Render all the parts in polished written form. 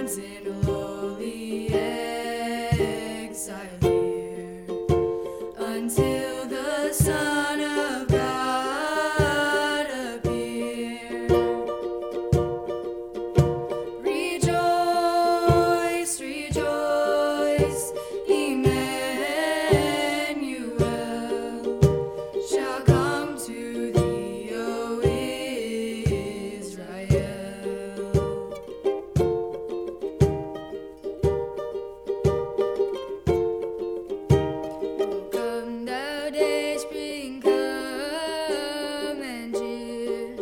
mourns in lowly exile here, until the Son of God appear. Rejoice, rejoice, Emmanuel shall come to thee, O Israel. Come thou day spring, come and cheer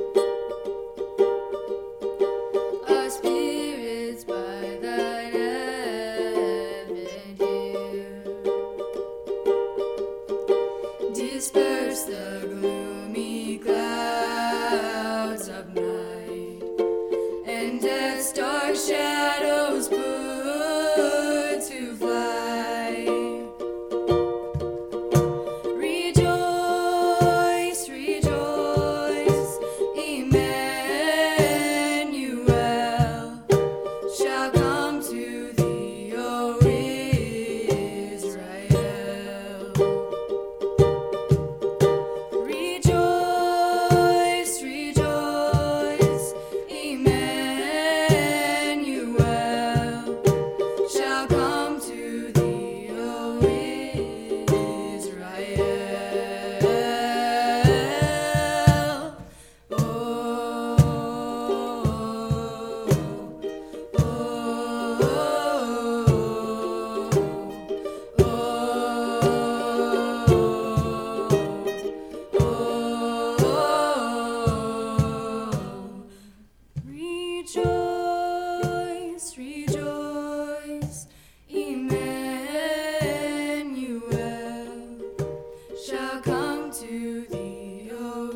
our spirits by thine advent here. Disperse the gloomy clouds of night, and death's dark shadows put to flight. Rejoice, rejoice, Emmanuel shall come to thee, O Israel. Rejoice, rejoice, Emmanuel shall come to thee, O Israel. Oh, rejoice, rejoice, Emmanuel shall come to thee, O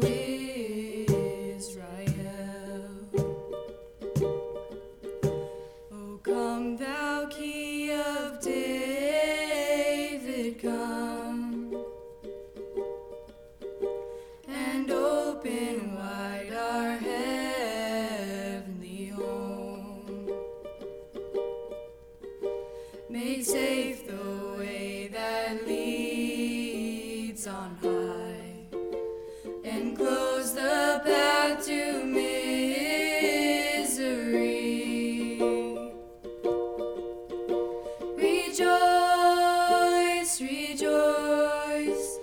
Israel. O come thou Key of David, come and open wide our heavenly home. Make safe the way that leads on high, and close the path to misery. Rejoice, rejoice,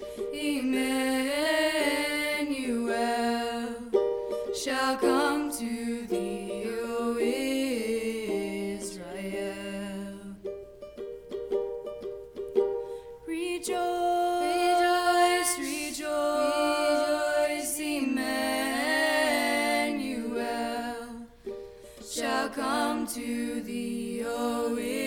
Emmanuel shall come to thee, O Israel. Rejoice, rejoice, Emmanuel shall come to thee, O Israel.